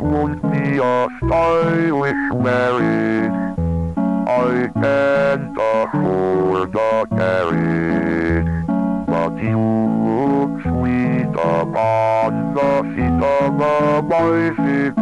won't be a stylish marriage. I can't afford a carriage, but you look sweet upon the seat of a bicycle.